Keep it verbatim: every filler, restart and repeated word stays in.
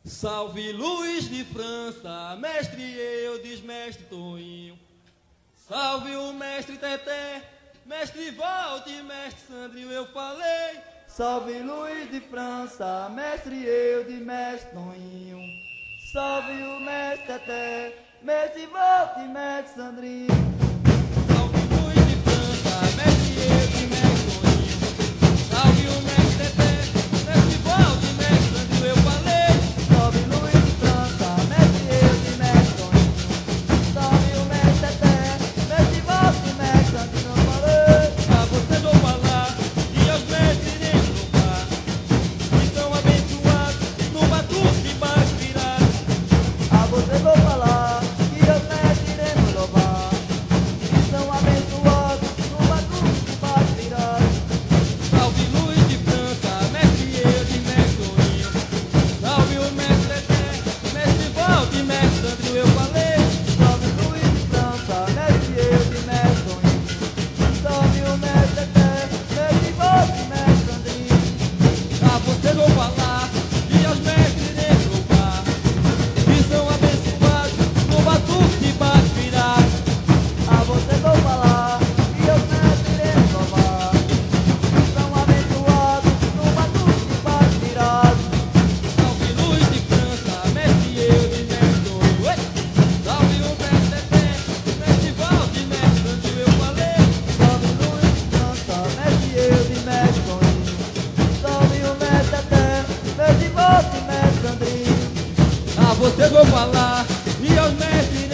Salve Luiz de França, mestre eu, diz mestre Toinho. Salve o mestre Teté, mestre Volte, mestre Sandrinho, eu falei. Salve Luiz de França, mestre eu, de mestre Toinho. Salve o mestre Teté, mestre Volte, mestre Sandrinho. Salve Luiz de França, mestre eu, de mestre Toinho. Salve o mestre Teté, mestre Volte, mestre Sandrinho, eu falei. Salve Luiz de França, mestre eu, de mestre Toinho. Salve o mestre Teté, mestre Volte, mestre Sandrinho, eu falei. A vocês vou falar e aos mestres irei louvar, que são abençoados no batuque de baixo virado. A você vou falar que os mestres iremos louvar, que são abençoados no batuque de baixo virado. Salve Luiz de França, mestre eu, de mestre Toinho. Salve o mestre Teté, mestre Volte, mestre Sandrinho, eu falei. Salve Luiz de França, mestre eu, de mestre Toinho. Salve o mestre Teté, mestre Volte, mestre Sandrinho. A vocês vou falar e aos mestres irei louvar, que são abençoados no batuque de baixo virado. A você vou falar que os mestres iremos louvar, que são abençoados no batuque de baixo virado. Salve Luiz de França, mestre eu, de mestre Toinho. Ué! Salve o mestre Teté, mestre Volte, mestre Sandrinho, eu falei. Salve Luiz de França, mestre eu, de mestre Toinho. Salve o mestre Teté, mestre Volte, mestre Sandrinho. A vocês vou falar e aos mestres